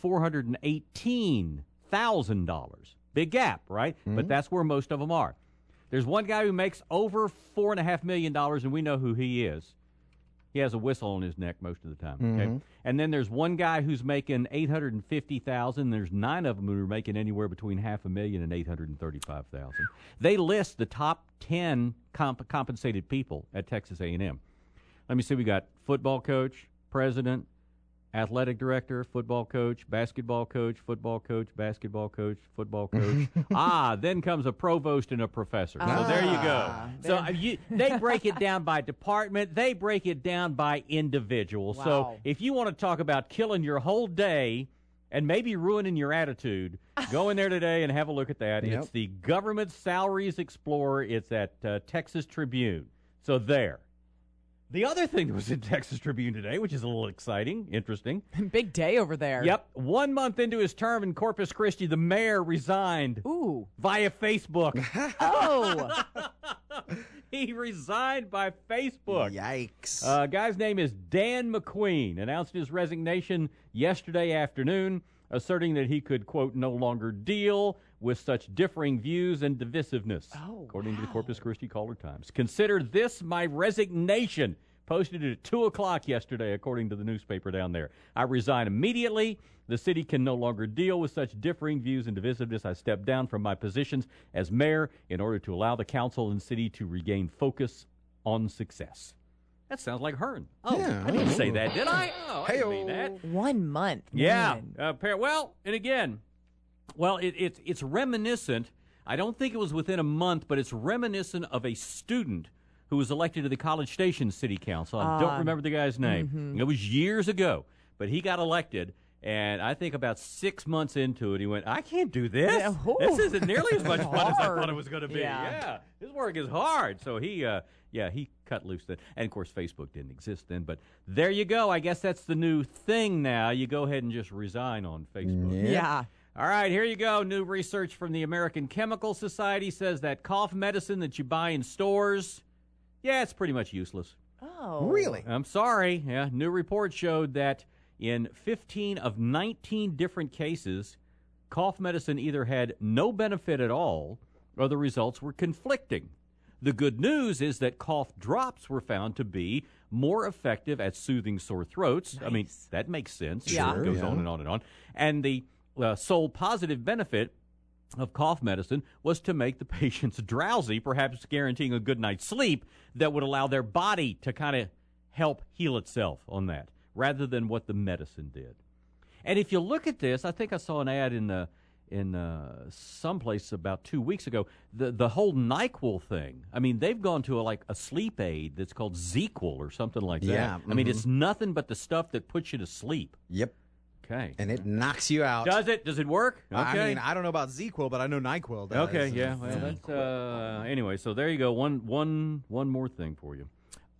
$418,000. Big gap, right? But that's where most of them are. There's one guy who makes over $4.5 million, and we know who he is. He has a whistle on his neck most of the time. Okay? And then there's one guy who's making $850,000. There's 9 of them who are making anywhere between $500,000 and $835,000. They list the top 10 compensated people at Texas A&M. Let me see. We got football coach, president, athletic director, football coach, basketball coach, football coach, basketball coach, football coach. Then comes a provost and a professor. So there you go. So they break it down by department. They break it down by individual. Wow. So if you want to talk about killing your whole day and maybe ruining your attitude, go in there today and have a look at that. Yep. It's the Government Salaries Explorer. It's at Texas Tribune. So there. The other thing that was in Texas Tribune today, which is a little exciting, interesting. Big day over there. Yep. 1 month into his term in Corpus Christi, the mayor resigned via Facebook. Oh. He resigned by Facebook. Yikes. Guy's name is Dan McQueen. Announced his resignation yesterday afternoon, asserting that he could, quote, no longer deal with such differing views and divisiveness, according to the Corpus Christi Caller-Times. Consider this my resignation. Posted it at 2 o'clock yesterday, according to the newspaper down there. I resign immediately. The city can no longer deal with such differing views and divisiveness. I step down from my positions as mayor in order to allow the council and city to regain focus on success. That sounds like Hearn. Oh, yeah. I didn't say that, did I? Oh, I didn't mean that. 1 month. Yeah. Man. And again, it's reminiscent. I don't think it was within a month, but it's reminiscent of a student who was elected to the College Station City Council. I don't remember the guy's name. It was years ago, but he got elected. And I think about 6 months into it, he went, I can't do this. Yeah, this isn't nearly as much fun as I hard. thought it was going to be. Yeah. This work is hard. So he cut loose then. And, of course, Facebook didn't exist then. But there you go. I guess that's the new thing now. You go ahead and just resign on Facebook. Yeah. All right, here you go. New research from the American Chemical Society says that cough medicine that you buy in stores, it's pretty much useless. Oh. Really? I'm sorry. Yeah, new report showed that in 15 of 19 different cases, cough medicine either had no benefit at all or the results were conflicting. The good news is that cough drops were found to be more effective at soothing sore throats. Nice. I mean, that makes sense. Yeah. It goes on and on and on. And the sole positive benefit of cough medicine was to make the patients drowsy, perhaps guaranteeing a good night's sleep that would allow their body to kind of help heal itself on that, rather than what the medicine did. And if you look at this, I think I saw an ad in someplace about 2 weeks ago, the whole NyQuil thing. I mean, they've gone to a sleep aid that's called ZzzQuil or something like that. Yeah. I mean, it's nothing but the stuff that puts you to sleep. Yep. Okay. And it knocks you out. Does it? Does it work? Okay. I mean, I don't know about ZzzQuil, but I know NyQuil does. Okay, yeah. Well, that's, anyway, so there you go. One more thing for you.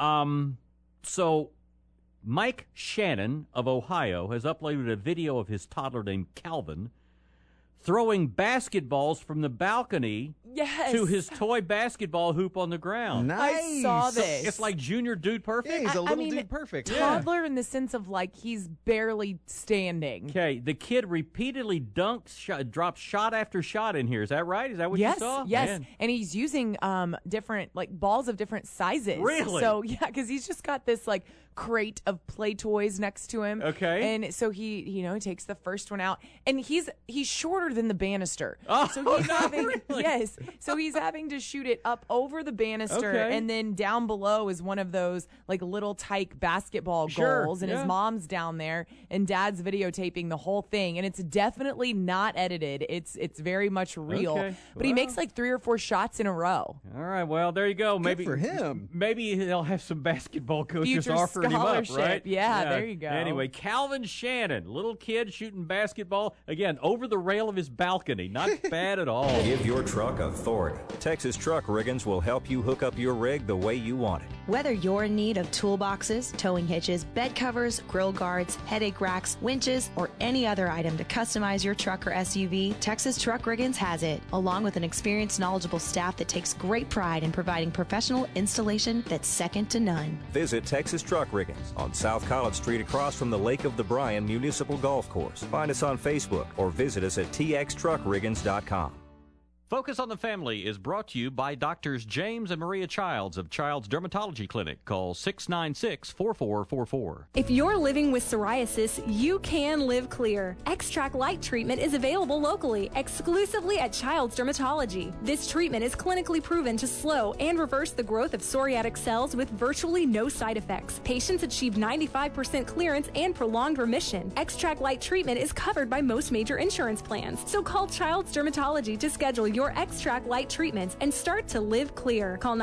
So Mike Shannon of Ohio has uploaded a video of his toddler named Calvin throwing basketballs from the balcony to his toy basketball hoop on the ground. Nice. I saw this. It's like Junior Dude Perfect. Yeah, he's a little Dude Perfect. Toddler in the sense of he's barely standing. Okay, the kid repeatedly drops shot after shot in here. Is that right? Is that what you saw? Yes, Man. and he's using different balls of different sizes. Really? So yeah, because he's just got this crate of play toys next to him. Okay. And so he takes the first one out, and he's shorter than the banister. Oh, so he's having really? yes. So he's having to shoot it up over the banister, and then down below is one of those little tyke basketball goals, and his mom's down there, and Dad's videotaping the whole thing, and it's definitely not edited. It's very much real. Okay. But he makes 3 or 4 shots in a row. All right, well, there you go. Good for him. Maybe they'll have some basketball coaches Future offering him up, scholarship. right? Yeah, there you go. Anyway, Calvin Shannon, little kid shooting basketball, again, over the rail of his balcony. Not bad at all. Give your truck authority. Texas Truck Riggins will help you hook up your rig the way you want it. Whether you're in need of toolboxes, towing hitches, bed covers, grill guards, headache racks, winches, or any other item to customize your truck or SUV, Texas Truck Riggins has it, along with an experienced, knowledgeable staff that takes great pride in providing professional installation that's second to none. Visit Texas Truck Riggins on South College Street across from the Lake of the Bryan Municipal Golf Course. Find us on Facebook or visit us at txtruckriggins.com. Focus on the Family is brought to you by Doctors James and Maria Childs of Child's Dermatology Clinic. Call 696-4444. If you're living with psoriasis, you can live clear. Extract Light treatment is available locally, exclusively at Child's Dermatology. This treatment is clinically proven to slow and reverse the growth of psoriatic cells with virtually no side effects. Patients achieve 95% clearance and prolonged remission. Extract Light treatment is covered by most major insurance plans. So call Child's Dermatology to schedule your Extract Light treatments and start to live clear. Call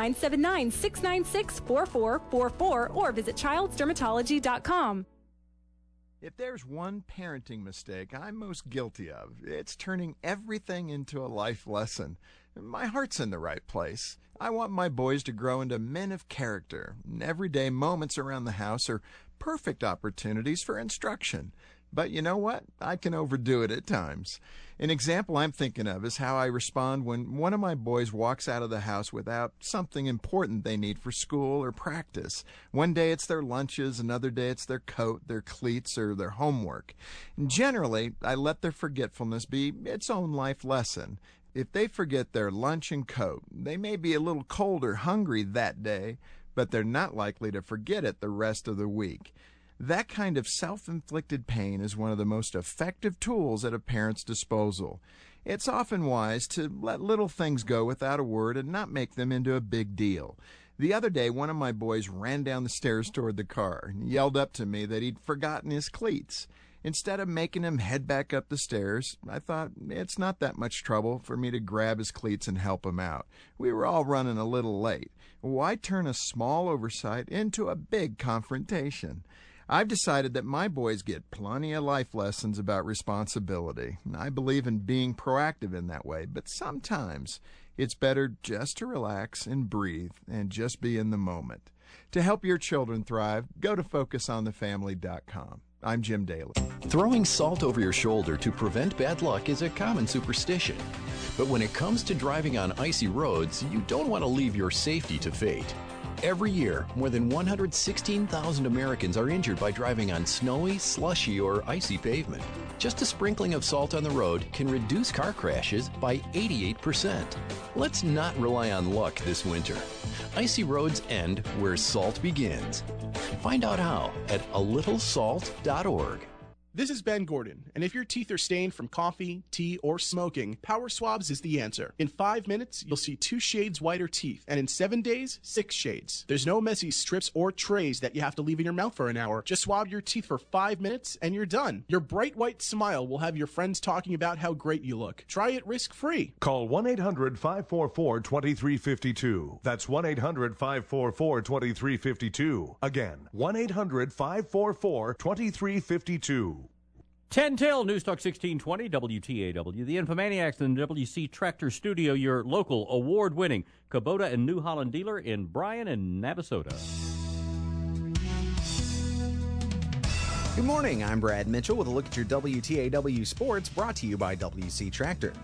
979-696-4444 or visit childsdermatology.com. If there's one parenting mistake I'm most guilty of, it's turning everything into a life lesson. My heart's in the right place. I want my boys to grow into men of character. Everyday moments around the house are perfect opportunities for instruction. But you know what? I can overdo it at times. An example I'm thinking of is how I respond when one of my boys walks out of the house without something important they need for school or practice. One day it's their lunches, another day it's their coat, their cleats, or their homework. And generally, I let their forgetfulness be its own life lesson. If they forget their lunch and coat, they may be a little cold or hungry that day, but they're not likely to forget it the rest of the week. That kind of self-inflicted pain is one of the most effective tools at a parent's disposal. It's often wise to let little things go without a word and not make them into a big deal. The other day, one of my boys ran down the stairs toward the car and yelled up to me that he'd forgotten his cleats. Instead of making him head back up the stairs, I thought it's not that much trouble for me to grab his cleats and help him out. We were all running a little late. Why turn a small oversight into a big confrontation? I've decided that my boys get plenty of life lessons about responsibility. I believe in being proactive in that way, but sometimes it's better just to relax and breathe and just be in the moment. To help your children thrive, go to FocusOnTheFamily.com. I'm Jim Daly. Throwing salt over your shoulder to prevent bad luck is a common superstition. But when it comes to driving on icy roads, you don't want to leave your safety to fate. Every year, more than 116,000 Americans are injured by driving on snowy, slushy, or icy pavement. Just a sprinkling of salt on the road can reduce car crashes by 88%. Let's not rely on luck this winter. Icy roads end where salt begins. Find out how at alittlesalt.org. This is Ben Gordon, and if your teeth are stained from coffee, tea, or smoking, Power Swabs is the answer. In 5 minutes, you'll see 2 shades whiter teeth, and in 7 days, 6 shades. There's no messy strips or trays that you have to leave in your mouth for an hour. Just swab your teeth for 5 minutes, and you're done. Your bright white smile will have your friends talking about how great you look. Try it risk-free. Call 1-800-544-2352. That's 1-800-544-2352. Again, 1-800-544-2352. 10 till News Talk 1620 WTAW. The Infomaniacs in the WC Tractor Studio, your local award-winning Kubota and New Holland dealer in Bryan and Navasota. Good morning, I'm Brad Mitchell with a look at your WTAW sports brought to you by WC Tractor.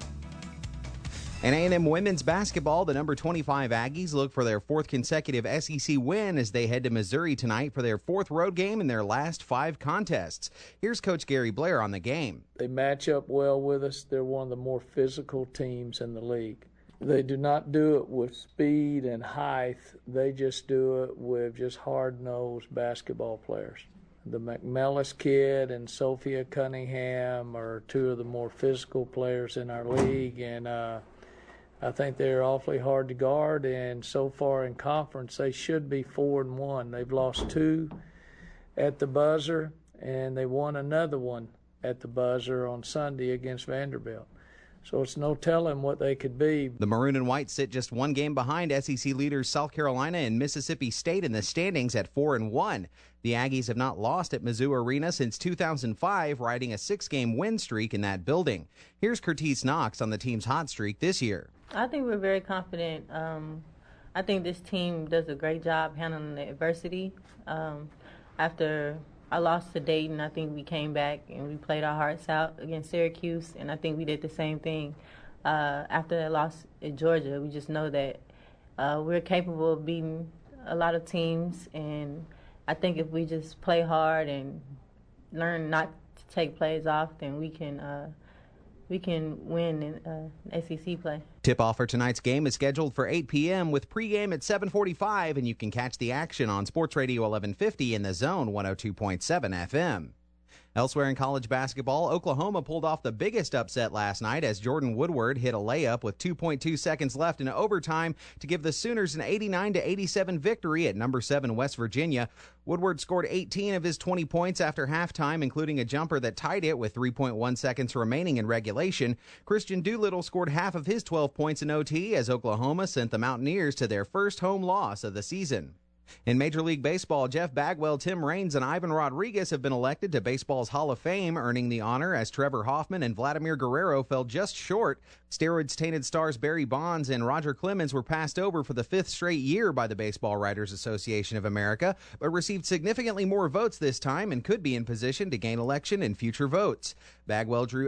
In A&M women's basketball, the number 25 Aggies look for their 4th consecutive SEC win as they head to Missouri tonight for their 4th road game in their last 5 contests. Here's Coach Gary Blair on the game. They match up well with us. They're one of the more physical teams in the league. They do not do it with speed and height. They just do it with just hard-nosed basketball players. The McMellis kid and Sophia Cunningham are 2 of the more physical players in our league, and I think they're awfully hard to guard, and so far in conference, they should be 4-1. They've lost 2 at the buzzer, and they won another one at the buzzer on Sunday against Vanderbilt. So it's no telling what they could be. The Maroon and White sit just 1 game behind SEC leaders South Carolina and Mississippi State in the standings at 4-1. The Aggies have not lost at Mizzou Arena since 2005, riding a 6-game win streak in that building. Here's Curtis Knox on the team's hot streak this year. I think we're very confident. I think this team does a great job handling the adversity. After I lost to Dayton, I think we came back and we played our hearts out against Syracuse, and I think we did the same thing. After that loss at Georgia, we just know that we're capable of beating a lot of teams, and I think if we just play hard and learn not to take plays off, then we can win in SEC play. Tip-off for tonight's game is scheduled for 8 p.m. with pregame at 7:45, and you can catch the action on Sports Radio 1150 in the Zone 102.7 FM. Elsewhere in college basketball, Oklahoma pulled off the biggest upset last night as Jordan Woodward hit a layup with 2.2 seconds left in overtime to give the Sooners an 89-87 victory at number 7 West Virginia. Woodward scored 18 of his 20 points after halftime, including a jumper that tied it with 3.1 seconds remaining in regulation. Christian Doolittle scored half of his 12 points in OT as Oklahoma sent the Mountaineers to their first home loss of the season. In Major League Baseball, Jeff Bagwell, Tim Raines, and Ivan Rodriguez have been elected to baseball's Hall of Fame, earning the honor as Trevor Hoffman and Vladimir Guerrero fell just short. Steroids-tainted stars Barry Bonds and Roger Clemens were passed over for the 5th straight year by the Baseball Writers Association of America, but received significantly more votes this time and could be in position to gain election in future votes. Bagwell drew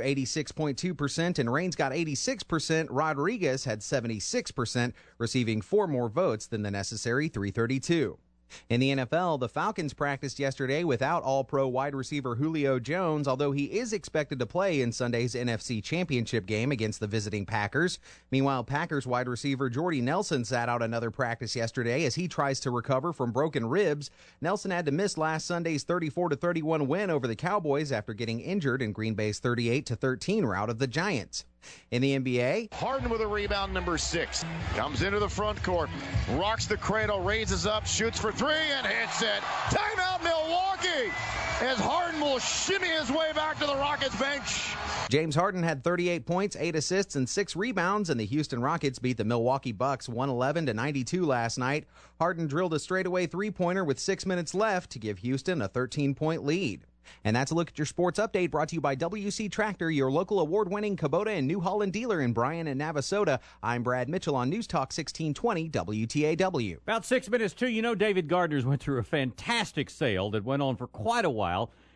86.2% and Raines got 86%. Rodriguez had 76%, receiving 4 more votes than the necessary 332. In the NFL, the Falcons practiced yesterday without All-Pro wide receiver Julio Jones, although he is expected to play in Sunday's NFC Championship game against the visiting Packers. Meanwhile, Packers wide receiver Jordy Nelson sat out another practice yesterday as he tries to recover from broken ribs. Nelson had to miss last Sunday's 34-31 win over the Cowboys after getting injured in Green Bay's 38-13 rout of the Giants. In the NBA, Harden with a rebound, number 6. Comes into the front court, rocks the cradle, raises up, shoots for 3, and hits it. Timeout, Milwaukee, as Harden will shimmy his way back to the Rockets bench. James Harden had 38 points, 8 assists, and 6 rebounds, and the Houston Rockets beat the Milwaukee Bucks 111-92 last night. Harden drilled a straightaway three-pointer with 6 minutes left to give Houston a 13-point lead. And that's a look at your sports update brought to you by WC Tractor, your local award-winning Kubota and New Holland dealer in Bryan and Navasota. I'm Brad Mitchell on News Talk 1620 WTAW. About 6 minutes to, David Gardner's went through a fantastic sale that went on for quite a while.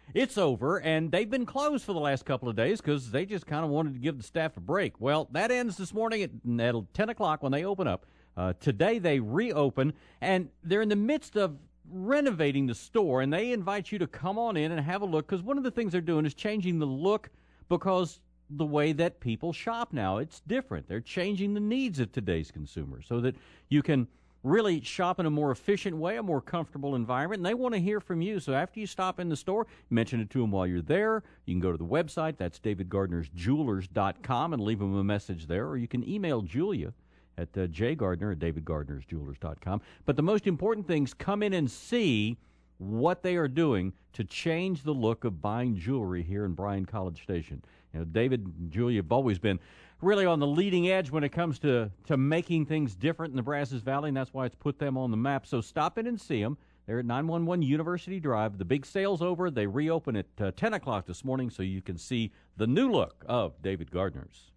It's over, and they've been closed for the last couple of days because they just kind of wanted to give the staff a break. Well, that ends this morning at 10 o'clock when they open up. Today they reopen, and they're in the midst of renovating the store, and they invite you to come on in and have a look, because one of the things they're doing is changing the look, because the way that people shop now, it's different. They're changing the needs of today's consumer so that you can really shop in a more efficient way, a more comfortable environment, and they want to hear from you. So after you stop in the store, mention it to them while you're there. You can go to the website, that's davidgardnersjewelers.com, and leave them a message there, or you can email Julia at jgardner@davidgardnersjewelers.com. But the most important thing is come in and see what they are doing to change the look of buying jewelry here in Bryan College Station. You know, David and Julia have always been really on the leading edge when it comes to making things different in the Brazos Valley, and that's why it's put them on the map. So stop in and see them. They're at 911 University Drive. The big sale's over. They reopen at 10 o'clock this morning so you can see the new look of David Gardner's.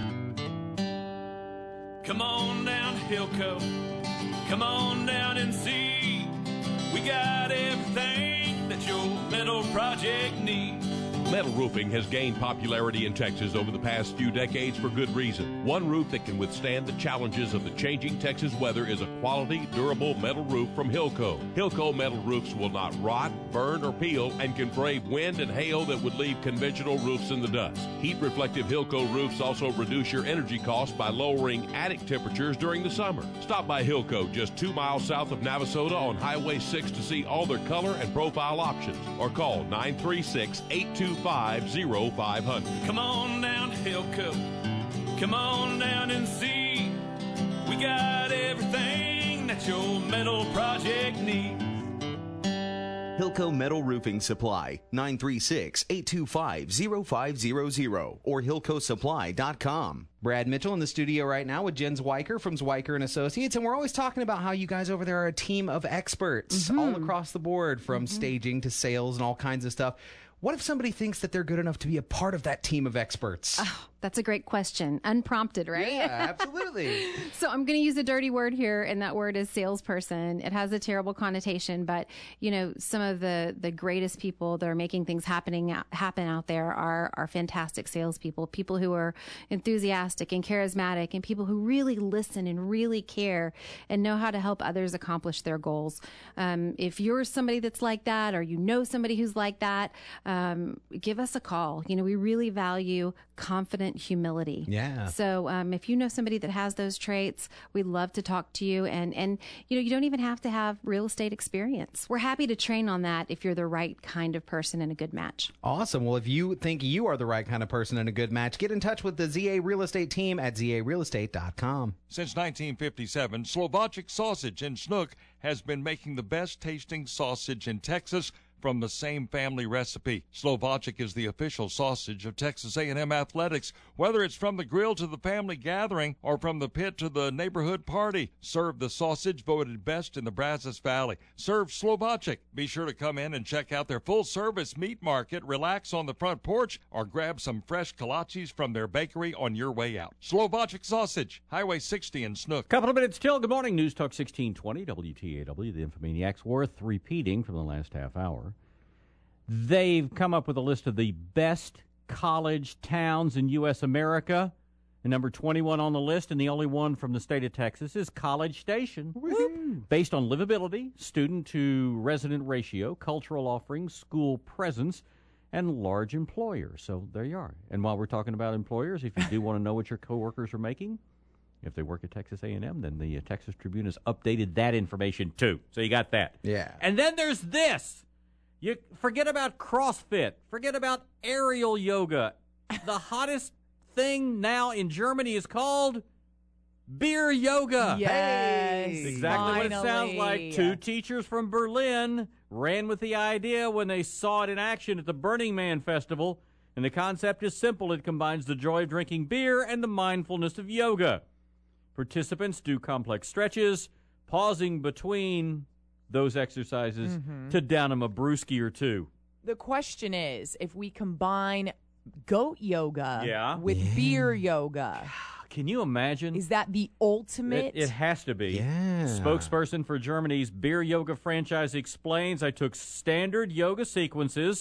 Come on down to Hilco. Come on down and see. We got everything that your metal project needs. Metal roofing has gained popularity in Texas over the past few decades for good reason. One roof that can withstand the challenges of the changing Texas weather is a quality, durable metal roof from Hilco. Hilco metal roofs will not rot, burn, or peel and can brave wind and hail that would leave conventional roofs in the dust. Heat-reflective Hilco roofs also reduce your energy costs by lowering attic temperatures during the summer. Stop by Hilco just 2 miles south of Navasota on Highway 6 to see all their color and profile options, or call 936-825-0500. Come on down to Hilco. Come on down and see. We got everything that your metal project needs. Hilco Metal Roofing Supply, 936-825-0500 or HilcoSupply.com. Brad Mitchell in the studio right now with Jen Zwiker from Zwiker & Associates, and we're always talking about how you guys over there are a team of experts all across the board, from staging to sales and all kinds of stuff. What if somebody thinks that they're good enough to be a part of that team of experts? Oh, that's a great question. Unprompted, right? Yeah, absolutely. So I'm going to use a dirty word here, and that word is salesperson. It has a terrible connotation, but, you know, some of the greatest people that are making things happen out there are fantastic salespeople, people who are enthusiastic and charismatic, and people who really listen and really care and know how to help others accomplish their goals. If you're somebody that's like that, or you know somebody who's like that, give us a call. You know, we really value confident humility. Yeah. So if you know somebody that has those traits, we'd love to talk to you. And you know, you don't even have to have real estate experience. We're happy to train on that if you're the right kind of person and a good match. Awesome. Well, if you think you are the right kind of person and a good match, get in touch with the ZA Real Estate team at zarealestate.com. Since 1957, Slovacek Sausage in Snook has been making the best tasting sausage in Texas from the same family recipe. Slovacek is the official sausage of Texas A&M Athletics. Whether it's from the grill to the family gathering or from the pit to the neighborhood party, serve the sausage voted best in the Brazos Valley. Serve Slovacek. Be sure to come in and check out their full-service meat market, relax on the front porch, or grab some fresh kolaches from their bakery on your way out. Slovacek Sausage, Highway 60 in Snook. Couple of minutes till. Good morning. News Talk 1620, WTAW. The Infomaniacs, worth repeating from the last half hour. They've come up with a list of the best college towns in U.S. America. And number 21 on the list, and the only one from the state of Texas, is College Station. Woo-hoo. Based on livability, student-to-resident ratio, cultural offerings, school presence, and large employers. So there you are. And while we're talking about employers, if you do want to know what your coworkers are making, if they work at Texas A&M, then the Texas Tribune has updated that information too. So you got that. Yeah. And then there's this. You forget about CrossFit. Forget about aerial yoga. The hottest thing now in Germany is called beer yoga. Yes. Exactly what it sounds like. Two teachers from Berlin ran with the idea when they saw it in action at the Burning Man Festival. And the concept is simple. It combines the joy of drinking beer and the mindfulness of yoga. Participants do complex stretches, pausing between those exercises to down them a brewski or two. The question is, if we combine goat yoga with beer yoga, can you imagine? Is that the ultimate? It has to be. Yeah. Spokesperson for Germany's beer yoga franchise explains, I took standard yoga sequences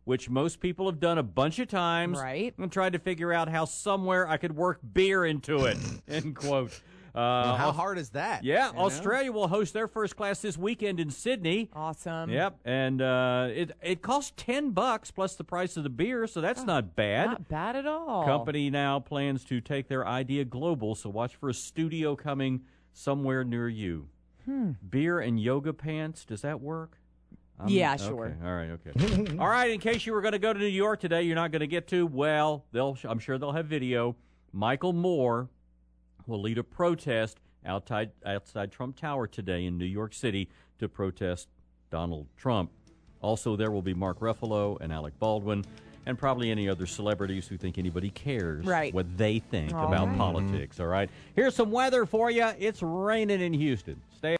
which most people have done a bunch of times. Right. And tried to figure out how somewhere I could work beer into it, end quote. Well, how hard is that? Yeah, Australia will host their first class this weekend in Sydney. Awesome. Yep, and it costs $10 plus the price of the beer, so that's not bad. Not bad at all. Company now plans to take their idea global, so watch for a studio coming somewhere near you. Beer and yoga pants, does that work? Yeah, sure. Okay. All right, okay. All right, in case you were going to go to New York today, you're not going to get to, well, I'm sure they'll have video. Michael Moore will lead a protest outside Trump Tower today in New York City to protest Donald Trump. Also, there will be Mark Ruffalo and Alec Baldwin and probably any other celebrities who think anybody cares what they think about politics, all right? Here's some weather for you. It's raining in Houston. Stay